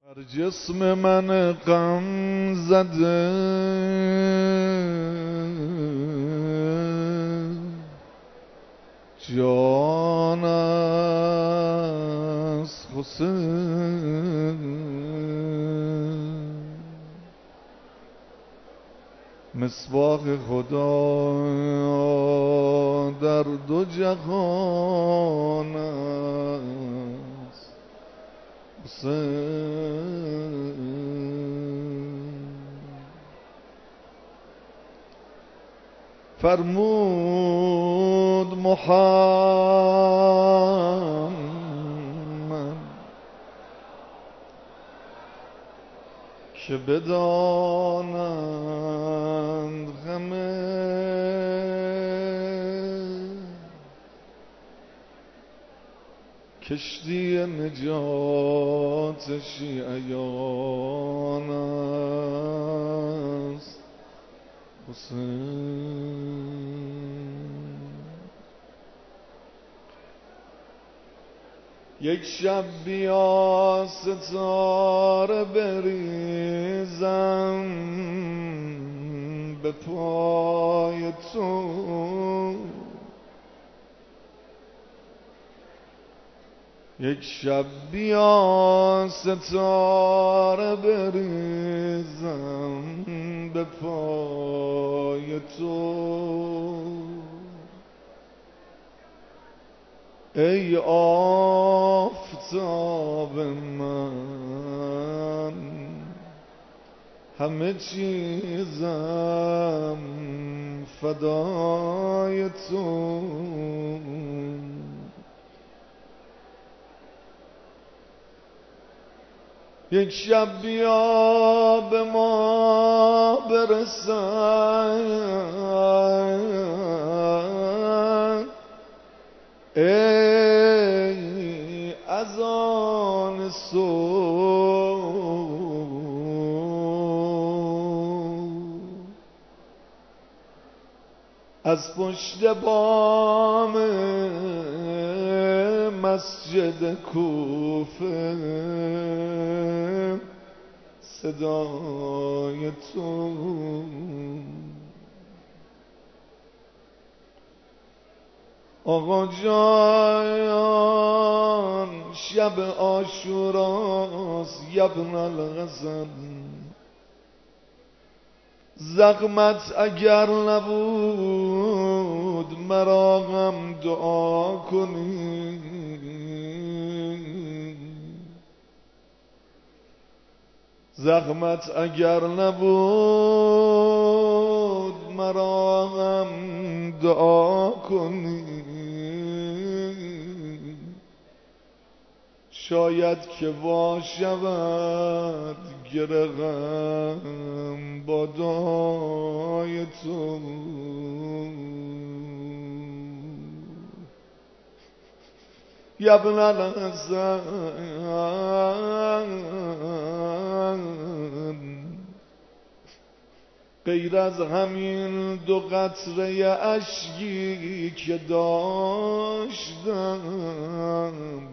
هر جسم من غم زده جان از حسین مصباح خدا در دو جهان است حسین فرمود محمد که بدانند همه کشتی نجات شیعیان است حسین یک شب بیا ستاره بریزم به پای تو یک شب بیا ستاره بریزم به پای تو ای آفتاب من همه چیزم فدای تو یک شب بیا به ما برسد ای اذان صبح از پشت بام مسجد کوفه صدای تو آقا جان شب عاشوراست یبن الغزل زخمت اگر نبود مرا غم دعا کنی زخمت اگر نبود مرا غم دعا کنی شاید که وا شود گره غم با دعای تو یبن الحسن غیر از همین دو قطره اشکی که داشتم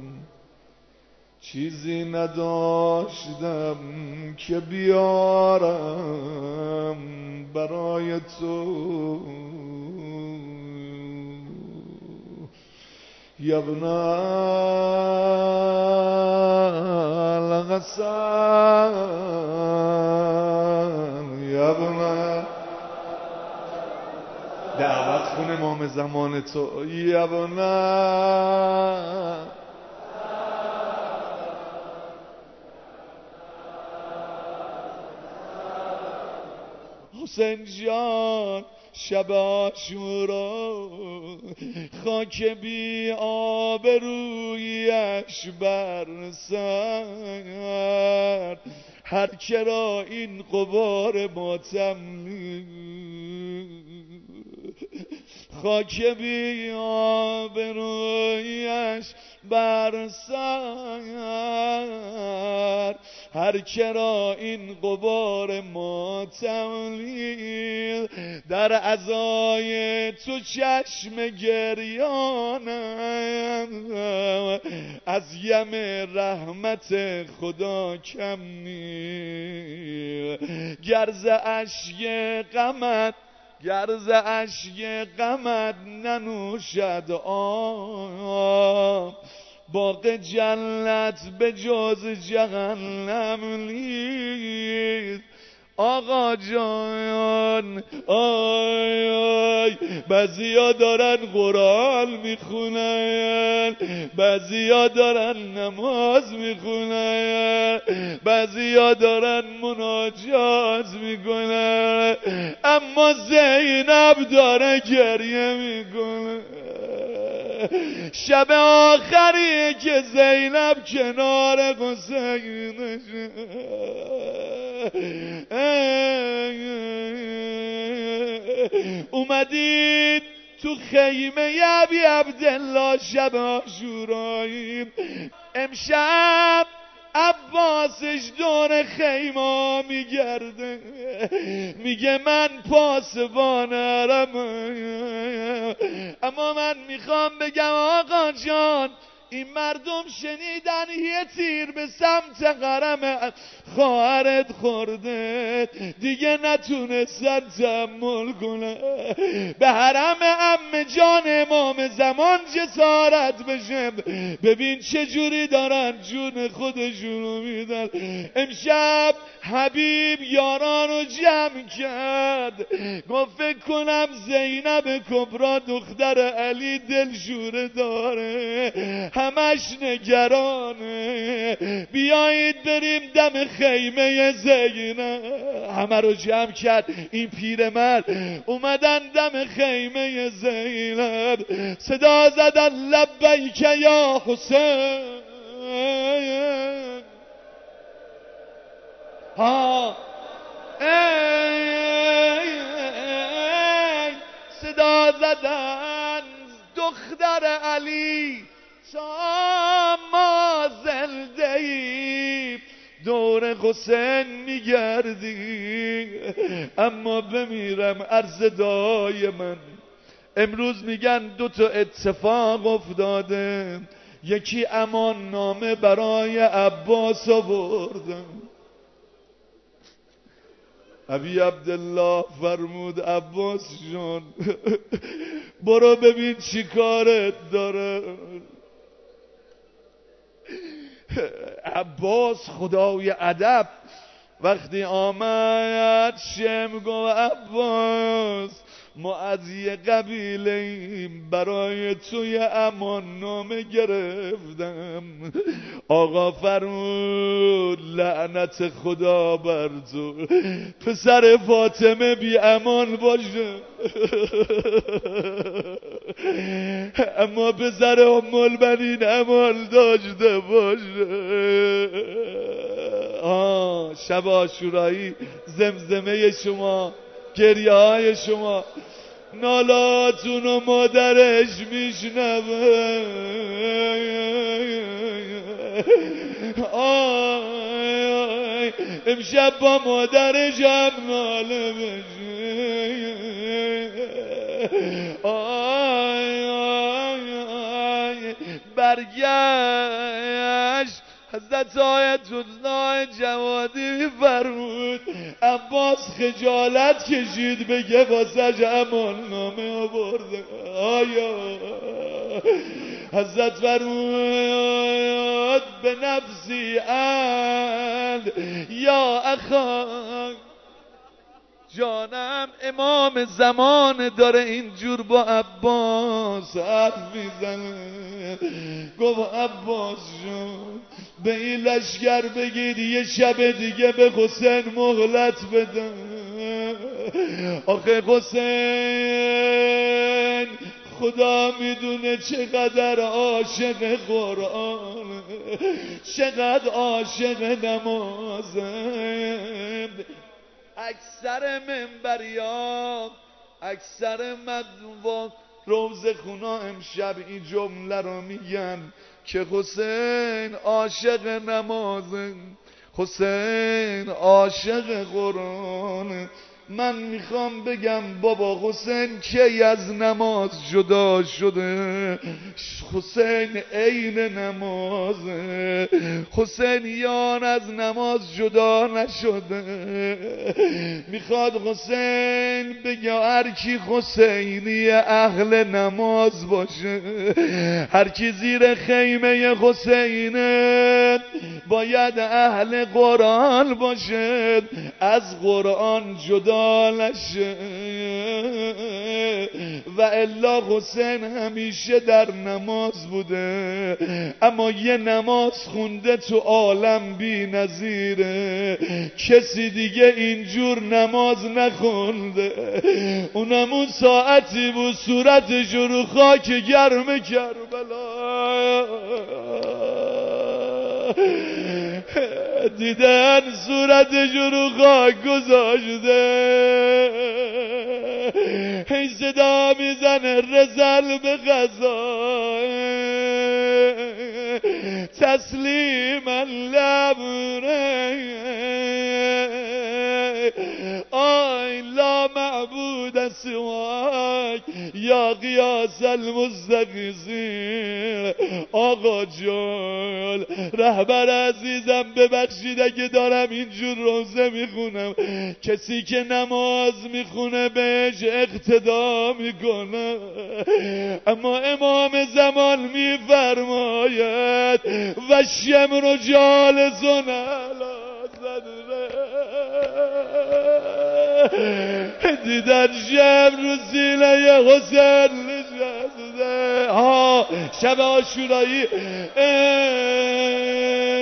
چیزی نداشتم که بیارم برای تو یبن الحسن یبن دعوت خون امام زمان تو یبن حسین جان شب عاشورا خاک بی آبرویش بر سر هر کرا این غبار ماتم خاک بی آبرویش بر سر هر کرا این غبار ماتمی در عزای تو چشم گریانم از یم رحمت خدا کم نی گرز اشک غمت ننوشد آب باغ جنت به جز جهنم نیست آقا جان. آی آی بعضیا دارن قرآن میخونن، بعضیا دارن نماز میخونن، بعضیا دارن مناجات میکنن، اما زینب داره گریه میکنه. شب آخری که زینب کنار حسین اومدید تو خیمه ابی عبدالله شب عاشورایی، امشب عباسش دور خیمه میگرده میگه من پاسبانم، اما من میخوام بگم آقا جان این مردم شنیدن یه تیر به سمت حرم خواهرت خورده دیگه نتونستن تحمل کنه، به حرم عم جان امام زمان جسارت بشه. ببین چه جوری دارن جون خودشونو میدن. امشب حبیب یارانو جمع کرد گفت فکر کنم زینب کبرا دختر علی دلشوره داره همش نگرانه، بیایید بریم دم خیمه زینب. همه رو جمع کرد، این پیرمرد اومدن دم خیمه زینب، صدا زدن لبیک یا حسین. ها صدا زدن دختر علی تا ما زنده ایم دور حسین میگردی، اما بمیرم عرض دعای من. امروز میگن 2 تا اتفاق افتاده، یکی امان نامه برای عباس آوردم. ابی عبدالله فرمود عباس جان برو ببین چی کارت داره. عباس خدای ادب وقتی آمد شم گفت عباس ما از یه قبیله ایم، برای توی امان نامه گرفتم. آقا فرمود لعنت خدا بر تو، پسر فاطمه بی امان باشه اما پسر ام البنین امان داشته باشه. شب عاشورایی زمزمه شما، گریه های شما، نالاتون و مادرش میشنوه. امشب با مادرش هم ناله بشه. برگشت حضرت آیت الله جوادی فرمود عباس خجالت کشید بگه واسه امان نامه آورده. آیا حضرت فرمود به نفسی یا اخا جانم امام زمان داره اینجور با عباس حرف میزنه. گفت عباس جون به این لشگر بگید یه شب دیگه به حسین مهلت بده. آخه حسین خدا میدونه چقدر عاشق قرآن، چقدر عاشق نمازه. اکثر منبریان، اکثر مدعوان روزه خونا امشب این جمله رو میگن که حسین عاشق نمازه، حسین عاشق قرآن. من میخوام بگم بابا حسین کی از نماز جدا شده؟ حسین عین نمازه. حسین یان از نماز جدا نشده. میخواد حسین بگه هر کی حسینی اهل نماز باشه، هر کی زیر خیمه حسینه باید اهل قرآن باشه، از قرآن جدا نشه. و الا حسین همیشه در نماز بوده، اما یه نماز خونده تو عالم بی نظیره. کسی دیگه اینجور نماز نخونده. اونم اون ساعتی بود صورتش رو خاک گرم کربلا دیدن، صورتش رو خاک گذاشته. هی صدا میزنه رسل به قضا تسلیما لبره. آی لا معبود سواک یا قیاس المستقیسین. آقا جان رهبر عزیزم ببخشید اگه دارم اینجور روزه میخونم، کسی که نماز میخونه بهش اقتدا میکنه، اما امام زمان میفرماید و شمر جالسون علی صدره. دیدن شب رو سینه حسین نشسته. شب عاشورایی